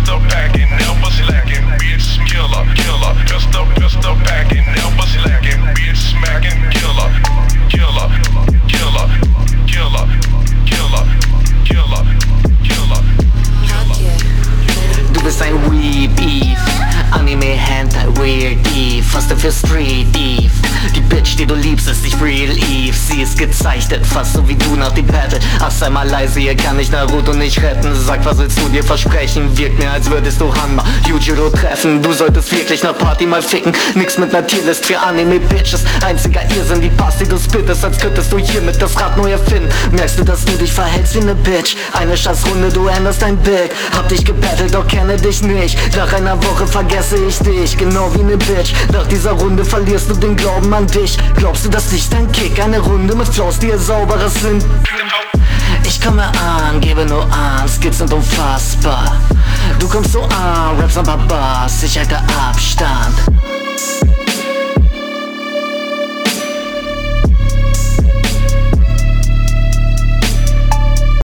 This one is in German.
pistol packing, never slacking, bitch killer, killer. Pistol packing, never slacking, bitch smacking, killer, killer, killer, killer, killer, killer, killer, killer. Du bist ein Weeb Eve, Anime, Hentai, Weird Eve, was du für Street Eve. Die Bitch, die du liebst, ist nicht Real Eve. Sie ist gezeichnet, fast so wie du nach dem Battle. Ach, sei mal leise, hier kann ich Naruto nicht retten. Sag, was willst du dir versprechen? Wirkt mir, als würdest du Hanma Yujiro treffen. Du solltest wirklich nach Party mal ficken. Nix mit ner Tierlist für Anime-Bitches. Einziger Irrsinn, die Pass, die du spittest, als könntest du hiermit das Rad neu erfinden. Merkst du, dass du dich verhältst wie ne Bitch? Eine Schatzrunde, du änderst dein Bild. Hab dich gebettelt, doch kenne dich nicht. Nach einer Woche vergesse ich dich, genau wie ne Bitch. Nach dieser Runde verlierst du den Glauben an dich. Glaubst du, dass dich dein Kick eine Runde mit Flows, die ihr sauberer sind? Ich komme an, gebe nur an, Skills sind unfassbar. Du kommst so an, Raps und Barbars, ich halte Abstand.